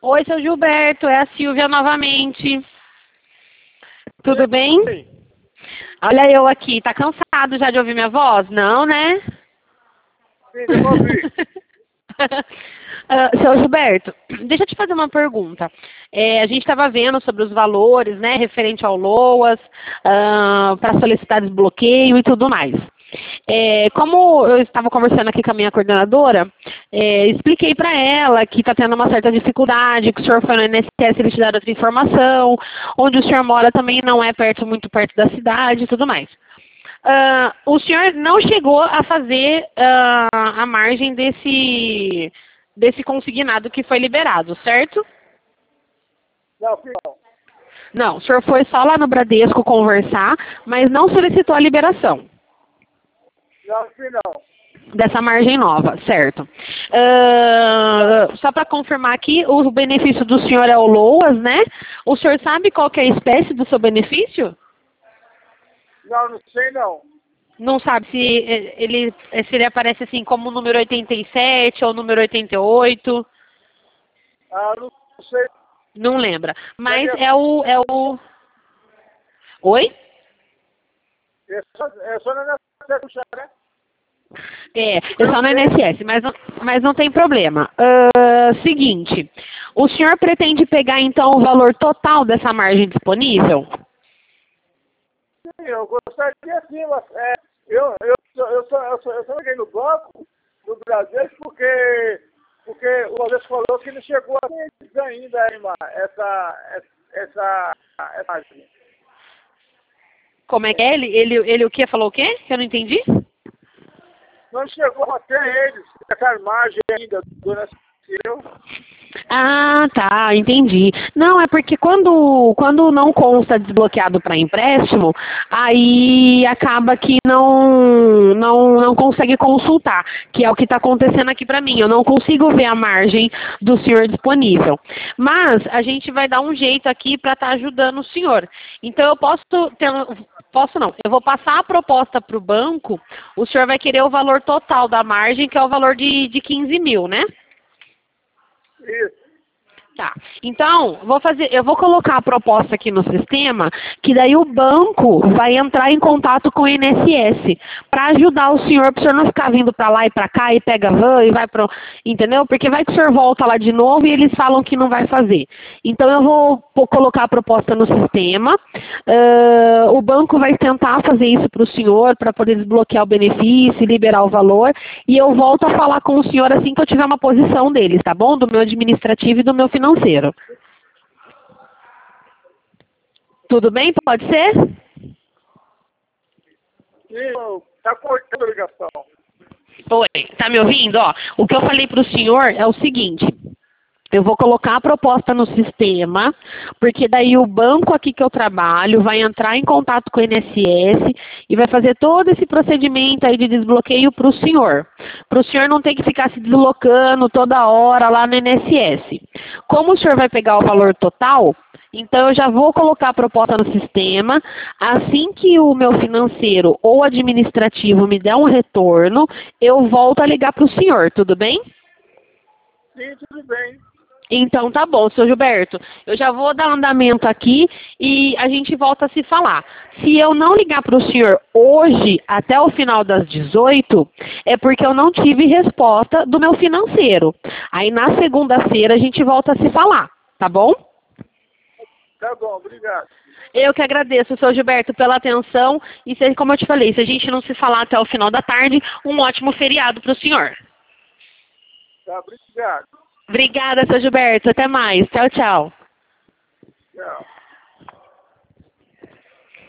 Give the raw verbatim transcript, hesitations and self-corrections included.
Oi, seu Gilberto, é a Silvia novamente. Tudo bem? Sim. Olha eu aqui, tá cansado já de ouvir minha voz? Não, né? Sim, eu ouvi. Ah, seu Gilberto, deixa eu te fazer uma pergunta. É, a gente estava vendo sobre os valores, né, referente ao LOAS, para solicitar desbloqueio e tudo mais. É, como eu estava conversando aqui com a minha coordenadora, é, expliquei para ela que está tendo uma certa dificuldade, que o senhor foi no I N S S, eles te deram outra informação, onde o senhor mora também não é perto, muito perto da cidade e tudo mais. Ah, o senhor não chegou a fazer ah, a margem desse, desse consignado que foi liberado, certo? Não, fui não. Não, o senhor foi só lá no Bradesco conversar, mas não solicitou a liberação Não, fui não. dessa margem nova, certo? Ah, só para confirmar aqui, o benefício do senhor é o LOAS, né? O senhor sabe qual que é a espécie do seu benefício? Não, não sei não. Não sabe se ele, se ele aparece assim como o número oitenta e sete ou o número oitenta e oito? Ah, não sei. Não lembra. Mas Mas é o, é o... Oi? É só, é só na minha né? É, é só no I N S S, mas não, mas não tem problema. Ah, seguinte, o senhor pretende pegar então o valor total dessa margem disponível? Sim, eu gostaria sim, mas é, eu, eu, eu, eu, só, eu, só, eu só liguei no banco do Brasil porque, porque o Bradesco falou que não chegou a eles ainda, hein, mano, essa, essa, essa margem. Como é que é? Ele, ele, ele o que? Falou o quê? Eu não entendi? Não chegou até eles, essa margem ainda do I N S S. Ah, tá, entendi. Não, é porque quando, quando não consta desbloqueado para empréstimo, aí acaba que não, não, não consegue consultar, que é o que está acontecendo aqui para mim. Eu não consigo ver a margem do senhor disponível. Mas a gente vai dar um jeito aqui para estar ajudando o senhor. Então eu posso ter, posso não, eu vou passar a proposta para o banco, o senhor vai querer o valor total da margem, que é o valor de, de quinze mil, né? Isso. Tá. Então, vou fazer, eu vou colocar a proposta aqui no sistema, que daí o banco vai entrar em contato com o I N S S para ajudar o senhor, para o senhor não ficar vindo para lá e para cá e pega van e vai pro, entendeu? Porque vai que o senhor volta lá de novo e eles falam que não vai fazer. Então eu vou, vou colocar a proposta no sistema. Uh, o banco vai tentar fazer isso para o senhor para poder desbloquear o benefício e liberar o valor. E eu volto a falar com o senhor assim que eu tiver uma posição deles, tá bom? Do meu administrativo e do meu financeiro. Tudo bem? Pode ser? Sim, tá cortando a ligação. Oi, tá me ouvindo? Ó, o que eu falei para o senhor é o seguinte. Eu vou colocar a proposta no sistema, porque daí o banco aqui que eu trabalho vai entrar em contato com o I N S S e vai fazer todo esse procedimento aí de desbloqueio para o senhor. Para o senhor não ter que ficar se deslocando toda hora lá no I N S S. Como o senhor vai pegar o valor total, então eu já vou colocar a proposta no sistema. Assim que o meu financeiro ou administrativo me der um retorno, eu volto a ligar para o senhor, tudo bem? Sim, tudo bem. Então tá bom, seu Gilberto. Eu já vou dar andamento aqui e a gente volta a se falar. Se eu não ligar para o senhor hoje, até o final das dezoito, é porque eu não tive resposta do meu financeiro. Aí na segunda-feira a gente volta a se falar, tá bom? Tá bom, obrigado. Eu que agradeço, seu Gilberto, pela atenção. E se, como eu te falei, se a gente não se falar até o final da tarde, um ótimo feriado para o senhor. Tá, obrigado. Obrigada, seu Gilberto. Até mais. Tchau, tchau. Tchau.